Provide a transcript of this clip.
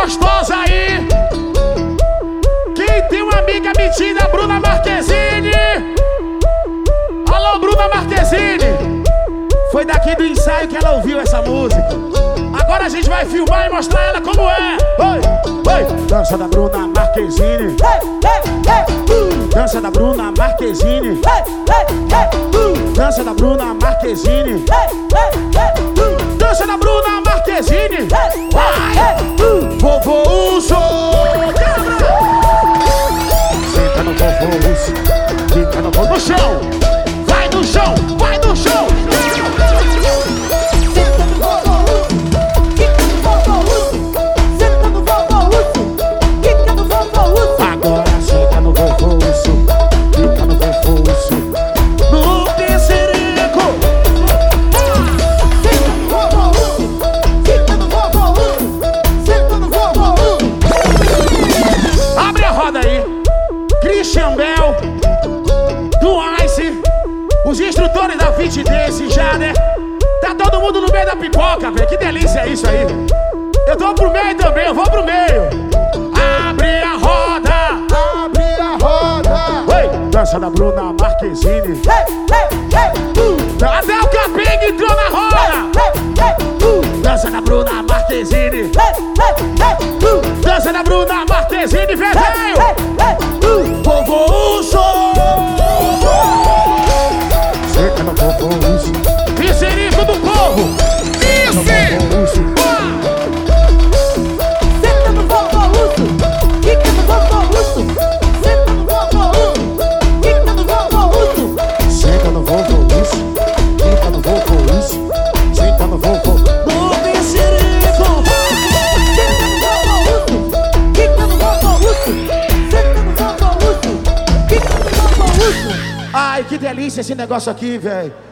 gostosa aí. Quem tem uma amiga metida, Bruna Marquezine. Alô, Bruna Marquezine. Foi daqui do ensaio que ela ouviu essa música. Agora a gente vai filmar e mostrar ela como é. Oi, oi. Dança da Bruna Marquezine. Dança da Bruna Marquezine. Dança da Bruna Marquezine. Dança da Bruna Marquezine. Vovô Uso. Senta no vovô Uso. Fica no vovô. No chão. Vai no chão. Vai no chão. Christian Bell, do Ice, os instrutores da Fit Dance já, né? Tá todo mundo no meio da pipoca, velho. Que delícia é isso aí, véio. Eu tô pro meio também, eu vou pro meio. Abre a roda. Abre a roda. Oi, dança da Bruna Marquezine. Até o Capeng entrou na roda. Dança da Bruna Marquezine. Dança da Bruna Marquezine, velho. Vovô Uso. Senta no vovô Uso. Piscirico do povo. Isso. Senta no vovô Uso. Fica no vovô Uso. Senta no vovô Uso. Fica no vovô Uso. Senta no vovô Uso. Fica no vovô Uso. Senta no vovô. No piscirico. Senta no vovô Uso. Fica no vovô Uso. Senta no vovô Uso. Fica no vovô Uso. Ai, que delícia esse negócio aqui, velho.